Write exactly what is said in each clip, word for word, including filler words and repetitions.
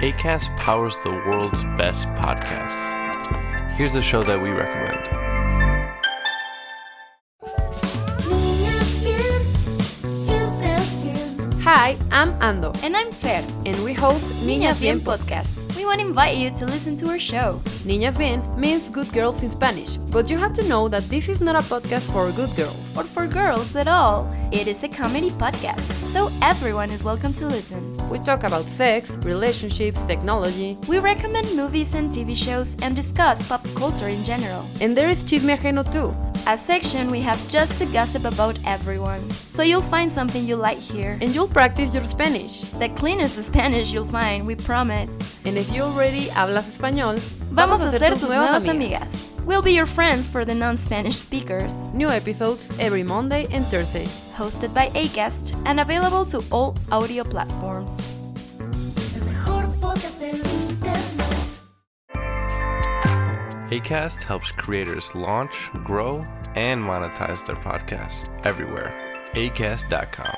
Acast powers the world's best podcasts. Here's a show that we recommend. Hi, I'm Ando. And I'm Fer. And we host Niñas Bien Podcast. We want to invite you to listen to our show. Niñas Bien means good girls in Spanish, but you have to know that this is not a podcast for good girls. Or for girls at all. It is a comedy podcast, so everyone is welcome to listen. We talk about sex, relationships, technology. We recommend movies and T V shows and discuss pop culture in general. And there is Chisme Ajeno too. A section we have just to gossip about everyone. So you'll find something you like here. And you'll practice your Spanish. The cleanest Spanish you'll find, we promise. And if you already hablas español, vamos a ser tus nuevas amigas. We'll be your friends for the non-Spanish speakers. New episodes every Monday and Thursday. Hosted by Acast and available to all audio platforms. Acast helps creators launch, grow, and monetize their podcasts everywhere. acast dot com.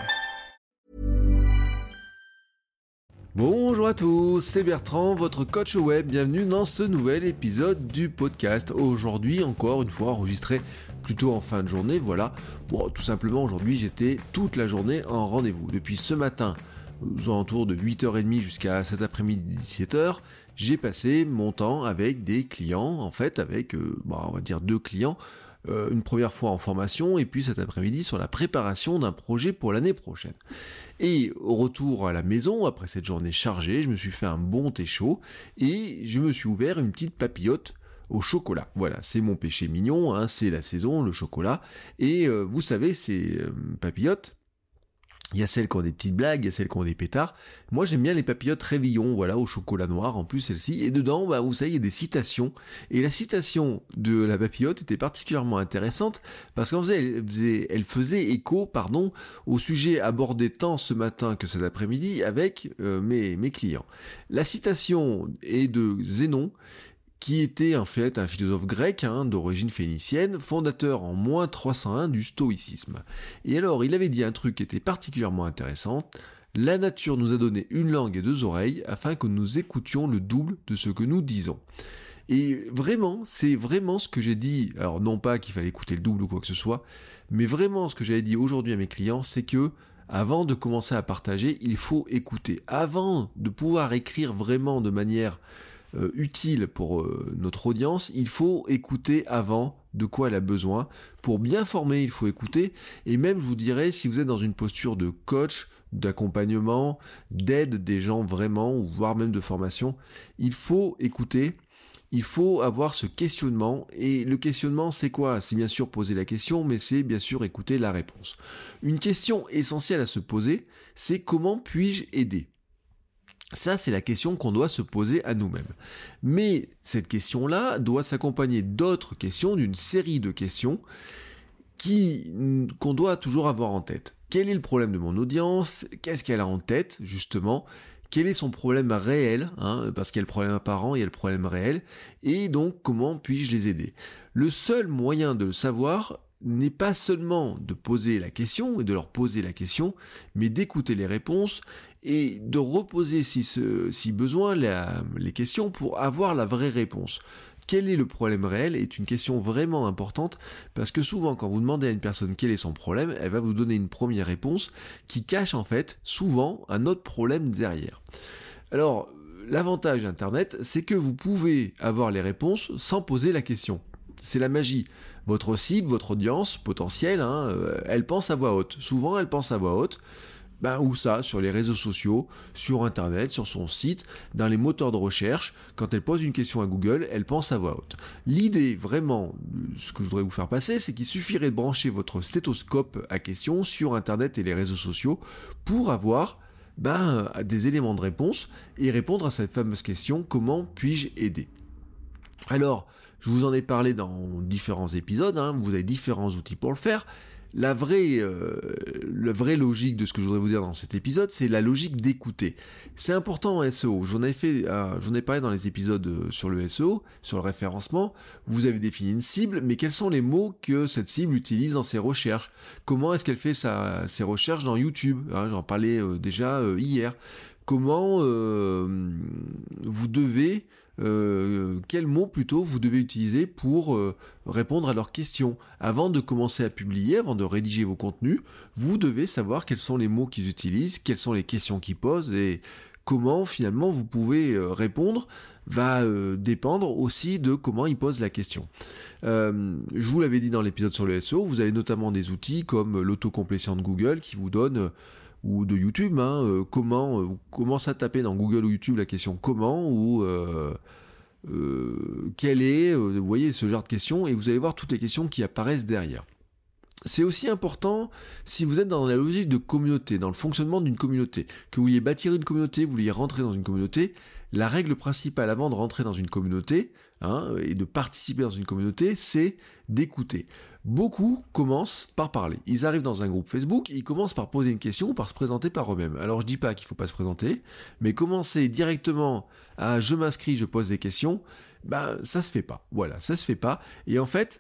Bonjour à tous, c'est Bertrand, votre coach web. Bienvenue dans ce nouvel épisode du podcast. Aujourd'hui, encore une fois, enregistré plutôt en fin de journée. Voilà, bon, tout simplement, aujourd'hui, j'étais toute la journée en rendez-vous. Depuis ce matin, aux alentours de huit heures trente jusqu'à cet après-midi dix-sept heures, j'ai passé mon temps avec des clients, en fait, avec, euh, bon, on va dire deux clients, euh, une première fois en formation, et puis cet après-midi sur la préparation d'un projet pour l'année prochaine. Et au retour à la maison, après cette journée chargée, je me suis fait un bon thé chaud, et je me suis ouvert une petite papillote au chocolat. Voilà, c'est mon péché mignon, hein, c'est la saison, le chocolat, et euh, vous savez, ces euh, papillotes, il y a celles qui ont des petites blagues, il y a celles qui ont des pétards. Moi, j'aime bien les papillotes réveillon, voilà, au chocolat noir, en plus celle-ci. Et dedans, bah, vous savez, il y a des citations. Et la citation de la papillote était particulièrement intéressante parce qu'elle faisait, elle faisait, elle faisait écho, pardon, au sujet abordé tant ce matin que cet après-midi avec euh, mes, mes clients. La citation est de Zénon, qui était en fait un philosophe grec hein, d'origine phénicienne, fondateur en moins trois cent un du stoïcisme. Et alors, il avait dit un truc qui était particulièrement intéressant: la nature nous a donné une langue et deux oreilles afin que nous écoutions le double de ce que nous disons. Et vraiment, c'est vraiment ce que j'ai dit, alors non pas qu'il fallait écouter le double ou quoi que ce soit, mais vraiment ce que j'avais dit aujourd'hui à mes clients, c'est que avant de commencer à partager, il faut écouter. Avant de pouvoir écrire vraiment de manière Euh, utile pour euh, notre audience, il faut écouter avant de quoi elle a besoin. Pour bien former, il faut écouter, et même je vous dirais, si vous êtes dans une posture de coach, d'accompagnement, d'aide des gens vraiment, ou voire même de formation, il faut écouter, il faut avoir ce questionnement, et le questionnement c'est quoi ? C'est bien sûr poser la question, mais c'est bien sûr écouter la réponse. Une question essentielle à se poser, c'est comment puis-je aider ? Ça, c'est la question qu'on doit se poser à nous-mêmes. Mais cette question-là doit s'accompagner d'autres questions, d'une série de questions qui, qu'on doit toujours avoir en tête. Quel est le problème de mon audience ? Qu'est-ce qu'elle a en tête, justement ? Quel est son problème réel, hein, parce qu'il y a le problème apparent, il y a le problème réel, et donc comment puis-je les aider ? Le seul moyen de le savoir n'est pas seulement de poser la question et de leur poser la question, mais d'écouter les réponses et de reposer si, ce, si besoin la, les questions pour avoir la vraie réponse. Quel est le problème réel est une question vraiment importante parce que souvent quand vous demandez à une personne quel est son problème, elle va vous donner une première réponse qui cache en fait souvent un autre problème derrière. Alors l'avantage d'Internet, c'est que vous pouvez avoir les réponses sans poser la question. C'est la magie. Votre cible, votre audience potentielle, hein, euh, elle pense à voix haute. Souvent, elle pense à voix haute. Ben, où ça ? Sur les réseaux sociaux, sur Internet, sur son site, dans les moteurs de recherche. Quand elle pose une question à Google, elle pense à voix haute. L'idée, vraiment, ce que je voudrais vous faire passer, c'est qu'il suffirait de brancher votre stéthoscope à question sur Internet et les réseaux sociaux pour avoir ben, des éléments de réponse et répondre à cette fameuse question « Comment puis-je aider ?» Alors, je vous en ai parlé dans différents épisodes, hein, vous avez différents outils pour le faire. La vraie, euh, la vraie logique de ce que je voudrais vous dire dans cet épisode, c'est la logique d'écouter. C'est important en S E O. J'en ai fait, euh, j'en ai parlé dans les épisodes sur le S E O, sur le référencement. Vous avez défini une cible, mais quels sont les mots que cette cible utilise dans ses recherches? Comment est-ce qu'elle fait sa, ses recherches dans YouTube, hein, j'en parlais euh, déjà euh, hier. Comment euh, vous devez Euh, quels mots plutôt vous devez utiliser pour euh, répondre à leurs questions. Avant de commencer à publier, avant de rédiger vos contenus, vous devez savoir quels sont les mots qu'ils utilisent, quelles sont les questions qu'ils posent et comment finalement vous pouvez euh, répondre va euh, dépendre aussi de comment ils posent la question. Euh, je vous l'avais dit dans l'épisode sur le S E O, vous avez notamment des outils comme l'autocomplétion de Google qui vous donne euh, ou de YouTube, hein, euh, comment, euh, vous commencez à taper dans Google ou YouTube la question comment, ou euh, euh, quelle est, euh, vous voyez ce genre de questions, et vous allez voir toutes les questions qui apparaissent derrière. C'est aussi important si vous êtes dans la logique de communauté, dans le fonctionnement d'une communauté, que vous vouliez bâtir une communauté, vous vouliez rentrer dans une communauté, la règle principale avant de rentrer dans une communauté, hein, et de participer dans une communauté, c'est d'écouter. Beaucoup commencent par parler. Ils arrivent dans un groupe Facebook, ils commencent par poser une question ou par se présenter par eux-mêmes. Alors je dis pas qu'il faut pas se présenter, mais commencer directement à je m'inscris, je pose des questions, ben ça se fait pas. Voilà, ça se fait pas. Et en fait,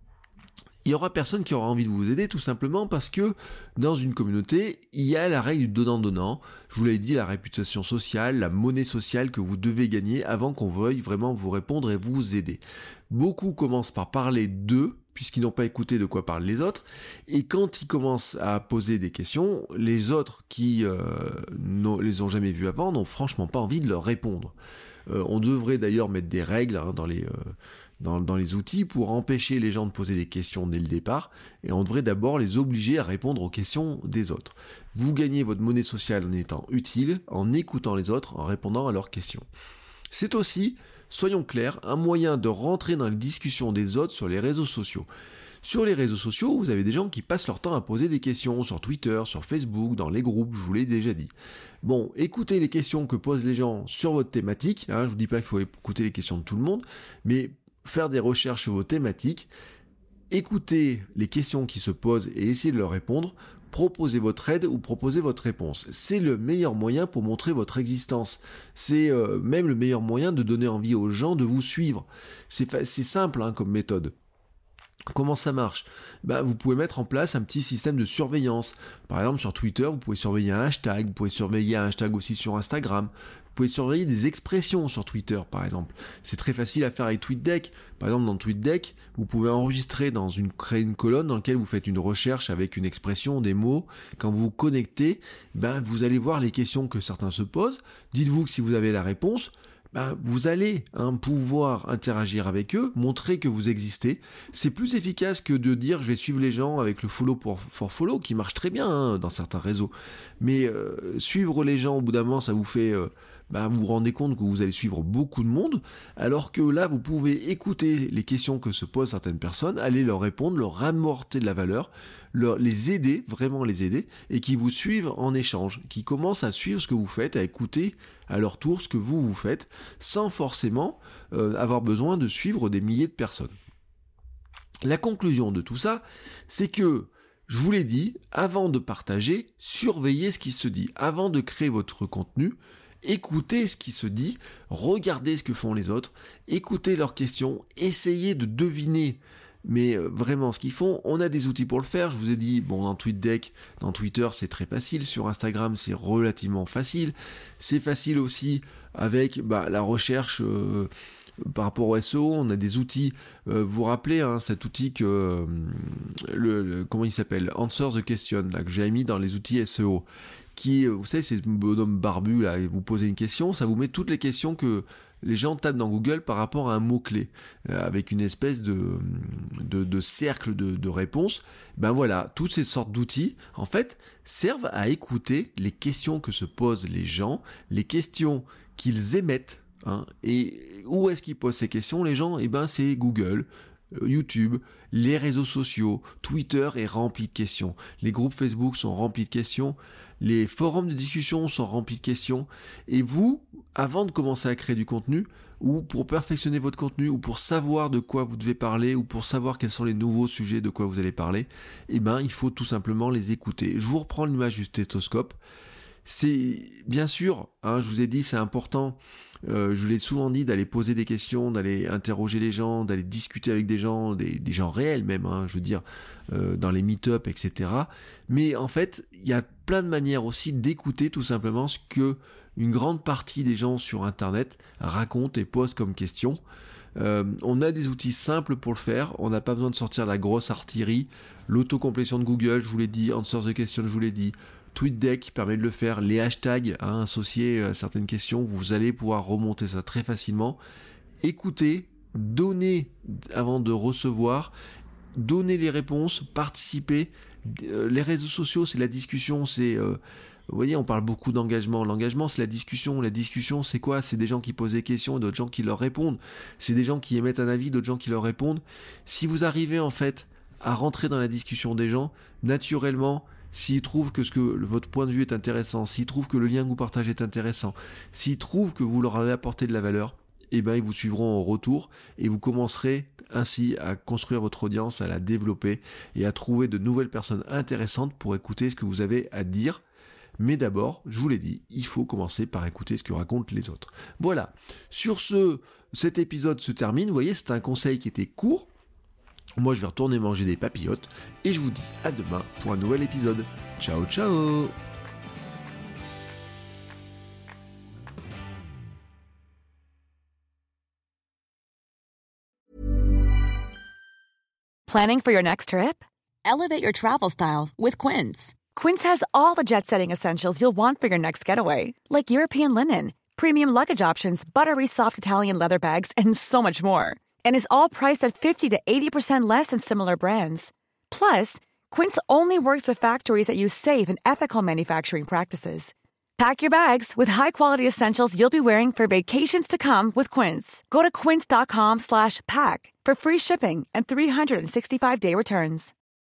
il y aura personne qui aura envie de vous aider tout simplement parce que dans une communauté, il y a la règle du donnant-donnant. Je vous l'avais dit, la réputation sociale, la monnaie sociale que vous devez gagner avant qu'on veuille vraiment vous répondre et vous aider. Beaucoup commencent par parler d'eux, puisqu'ils n'ont pas écouté de quoi parlent les autres, et quand ils commencent à poser des questions, les autres qui euh, ne les ont jamais vus avant n'ont franchement pas envie de leur répondre. Euh, on devrait d'ailleurs mettre des règles hein, dans les... Euh, Dans, dans les outils pour empêcher les gens de poser des questions dès le départ, et on devrait d'abord les obliger à répondre aux questions des autres. Vous gagnez votre monnaie sociale en étant utile, en écoutant les autres, en répondant à leurs questions. C'est aussi, soyons clairs, un moyen de rentrer dans les discussions des autres sur les réseaux sociaux. Sur les réseaux sociaux, vous avez des gens qui passent leur temps à poser des questions sur Twitter, sur Facebook, dans les groupes, je vous l'ai déjà dit. Bon, écoutez les questions que posent les gens sur votre thématique, hein, je vous dis pas qu'il faut écouter les questions de tout le monde, mais faire des recherches sur vos thématiques, écoutez les questions qui se posent et essayez de leur répondre, proposez votre aide ou proposez votre réponse. C'est le meilleur moyen pour montrer votre existence. C'est euh, même le meilleur moyen de donner envie aux gens de vous suivre. C'est, fa- c'est simple hein, comme méthode. Comment ça marche ? Ben, vous pouvez mettre en place un petit système de surveillance. Par exemple, sur Twitter, vous pouvez surveiller un hashtag, vous pouvez surveiller un hashtag aussi sur Instagram. Vous pouvez surveiller des expressions sur Twitter, par exemple. C'est très facile à faire avec TweetDeck. Par exemple, dans TweetDeck, vous pouvez enregistrer dans une, créer une colonne dans laquelle vous faites une recherche avec une expression, des mots. Quand vous vous connectez, ben, vous allez voir les questions que certains se posent. Dites-vous que si vous avez la réponse, ben, vous allez hein, pouvoir interagir avec eux, montrer que vous existez. C'est plus efficace que de dire je vais suivre les gens avec le follow pour, for follow, qui marche très bien hein, dans certains réseaux. Mais euh, suivre les gens au bout d'un moment, ça vous fait... Euh, ben, vous vous rendez compte que vous allez suivre beaucoup de monde, alors que là, vous pouvez écouter les questions que se posent certaines personnes, aller leur répondre, leur apporter de la valeur, leur, les aider, vraiment les aider, et qui vous suivent en échange, qui commencent à suivre ce que vous faites, à écouter à leur tour ce que vous vous faites, sans forcément euh, avoir besoin de suivre des milliers de personnes. La conclusion de tout ça, c'est que, je vous l'ai dit, avant de partager, surveillez ce qui se dit. Avant de créer votre contenu, écoutez ce qui se dit, regardez ce que font les autres, écoutez leurs questions, essayez de deviner mais vraiment ce qu'ils font. On a des outils pour le faire, je vous ai dit, bon dans TweetDeck, dans Twitter c'est très facile, sur Instagram c'est relativement facile, c'est facile aussi avec bah, la recherche euh, par rapport au S E O, on a des outils, euh, vous vous rappelez hein, cet outil que, euh, le, le, comment il s'appelle, Answer the Question, là, que j'ai mis dans les outils S E O, qui, vous savez, c'est ce bonhomme barbu, là, et vous posez une question, ça vous met toutes les questions que les gens tapent dans Google par rapport à un mot-clé, euh, avec une espèce de, de, de cercle de, de réponses. Ben voilà, toutes ces sortes d'outils, en fait, servent à écouter les questions que se posent les gens, les questions qu'ils émettent, hein, et où est-ce qu'ils posent ces questions, les gens? Eh ben, c'est Google, YouTube, les réseaux sociaux, Twitter est rempli de questions, les groupes Facebook sont remplis de questions, les forums de discussion sont remplis de questions, et vous, avant de commencer à créer du contenu, ou pour perfectionner votre contenu, ou pour savoir de quoi vous devez parler, ou pour savoir quels sont les nouveaux sujets de quoi vous allez parler, eh ben, il faut tout simplement les écouter. Je vous reprends l'image du stéthoscope. C'est bien sûr, hein, je vous ai dit, c'est important, euh, je vous l'ai souvent dit, d'aller poser des questions, d'aller interroger les gens, d'aller discuter avec des gens, des, des gens réels même, hein, je veux dire, euh, dans les meet-up, et cetera. Mais en fait, il y a plein de manières aussi d'écouter tout simplement ce que une grande partie des gens sur Internet racontent et posent comme questions. Euh, on a des outils simples pour le faire, on n'a pas besoin de sortir la grosse artillerie, l'autocomplétion de Google, je vous l'ai dit, Answer the Question, je vous l'ai dit, TweetDeck qui permet de le faire, les hashtags hein, associés à certaines questions, vous allez pouvoir remonter ça très facilement. Écoutez, donnez avant de recevoir, donnez les réponses, participez. Euh, les réseaux sociaux, c'est la discussion, c'est... Euh, vous voyez, on parle beaucoup d'engagement. L'engagement, c'est la discussion. La discussion, c'est quoi ? C'est des gens qui posent des questions et d'autres gens qui leur répondent. C'est des gens qui émettent un avis, d'autres gens qui leur répondent. Si vous arrivez en fait à rentrer dans la discussion des gens, naturellement... S'ils trouvent que, ce que votre point de vue est intéressant, s'ils trouvent que le lien que vous partagez est intéressant, s'ils trouvent que vous leur avez apporté de la valeur, eh ben ils vous suivront en retour et vous commencerez ainsi à construire votre audience, à la développer et à trouver de nouvelles personnes intéressantes pour écouter ce que vous avez à dire. Mais d'abord, je vous l'ai dit, il faut commencer par écouter ce que racontent les autres. Voilà. Sur ce, cet épisode se termine. Vous voyez, c'est un conseil qui était court. Moi, je vais retourner manger des papillotes et je vous dis à demain pour un nouvel épisode. Ciao, ciao! Planning for your next trip? Elevate your travel style with Quince. Quince has all the jet-setting essentials you'll want for your next getaway, like European linen, premium luggage options, buttery soft Italian leather bags, and so much more. And is all priced at fifty to eighty percent less than similar brands. Plus, Quince only works with factories that use safe and ethical manufacturing practices. Pack your bags with high-quality essentials you'll be wearing for vacations to come with Quince. Go to quince.com slash pack for free shipping and three sixty-five day returns.